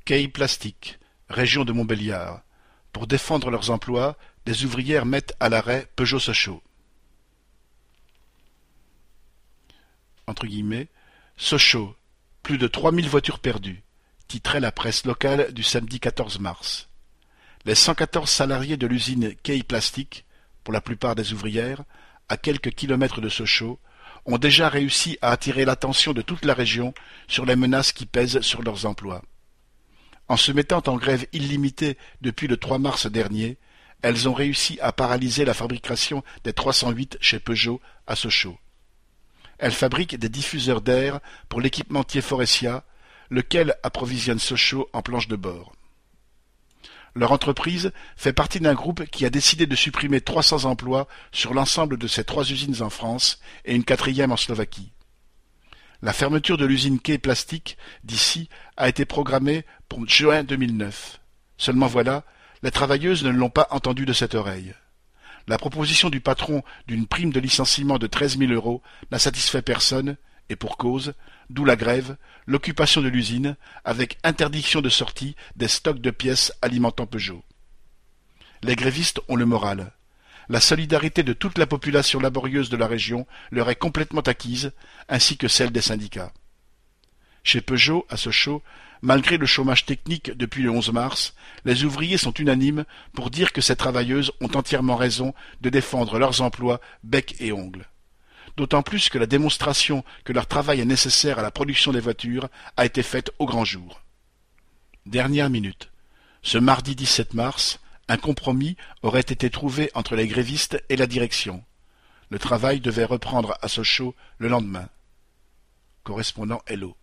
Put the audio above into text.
Key Plastic, région de Montbéliard. Pour défendre leurs emplois, des ouvrières mettent à l'arrêt Peugeot-Sochaux. Sochaux, plus de 3000 voitures perdues, titrait la presse locale du samedi 14 mars. Les 114 salariés de l'usine Key Plastic, pour la plupart des ouvrières, à quelques kilomètres de Sochaux, ont déjà réussi à attirer l'attention de toute la région sur les menaces qui pèsent sur leurs emplois. En se mettant en grève illimitée depuis le 3 mars dernier, elles ont réussi à paralyser la fabrication des 308 chez Peugeot à Sochaux. Elles fabriquent des diffuseurs d'air pour l'équipementier Faurecia, lequel approvisionne Sochaux en planches de bord. Leur entreprise fait partie d'un groupe qui a décidé de supprimer 300 emplois sur l'ensemble de ses 3 usines en France et une 4e en Slovaquie. La fermeture de l'usine Key Plastic d'ici a été programmée pour juin 2009. Seulement voilà, les travailleuses ne l'ont pas entendu de cette oreille. La proposition du patron d'une prime de licenciement de 13 000 € n'a satisfait personne, et pour cause, d'où la grève, l'occupation de l'usine, avec interdiction de sortie des stocks de pièces alimentant Peugeot. Les grévistes ont le moral. La solidarité de toute la population laborieuse de la région leur est complètement acquise, ainsi que celle des syndicats. Chez Peugeot, à Sochaux, malgré le chômage technique depuis le 11 mars, les ouvriers sont unanimes pour dire que ces travailleuses ont entièrement raison de défendre leurs emplois bec et ongles. D'autant plus que la démonstration que leur travail est nécessaire à la production des voitures a été faite au grand jour. Dernière minute. Ce mardi 17 mars, un compromis aurait été trouvé entre les grévistes et la direction. Le travail devait reprendre à Sochaux le lendemain. Correspondant Hello.